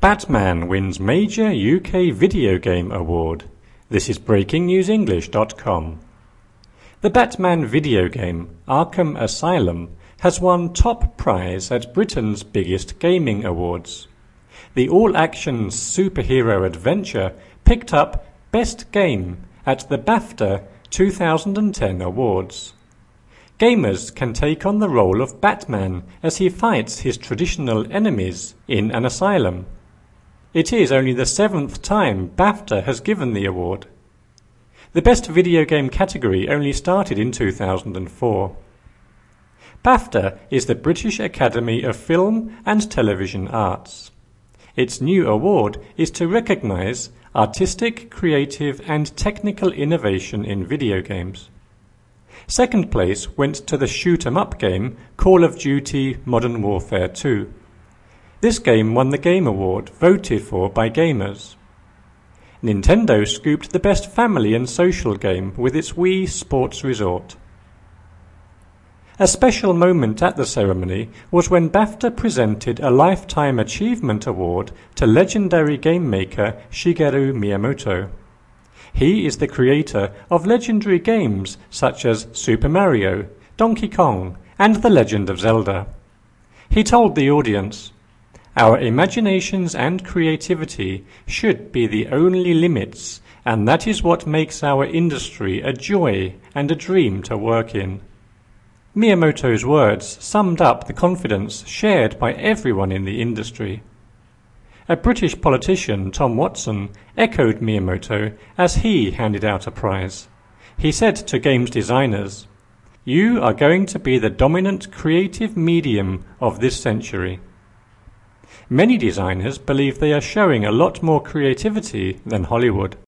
Batman wins major UK video game award. This is BreakingNewsEnglish.com. The Batman video game, Arkham Asylum, has won top prize at Britain's biggest gaming awards. The all-action superhero adventure picked up Best Game at the BAFTA 2010 awards. Gamers can take on the role of Batman as he fights his traditional enemies in an asylum. It is only the 7th time BAFTA has given the award. The Best Video Game category only started in 2004. BAFTA is the British Academy of Film and Television Arts. Its new award is to recognise artistic, creative and technical innovation in video games. Second place went to the shoot-'em-up game Call of Duty Modern Warfare 2. This game won the Game Award, voted for by gamers. Nintendo scooped the Best Family and Social Game with its Wii Sports Resort. A special moment at the ceremony was when BAFTA presented a Lifetime Achievement Award to legendary game maker Shigeru Miyamoto. He is the creator of legendary games such as Super Mario, Donkey Kong, and The Legend of Zelda. He told the audience, "Our imaginations and creativity should be the only limits, and that is what makes our industry a joy and a dream to work in." Miyamoto's words summed up the confidence shared by everyone in the industry. A British politician, Tom Watson, echoed Miyamoto as he handed out a prize. He said to games designers, "You are going to be the dominant creative medium of this century." Many designers believe they are showing a lot more creativity than Hollywood.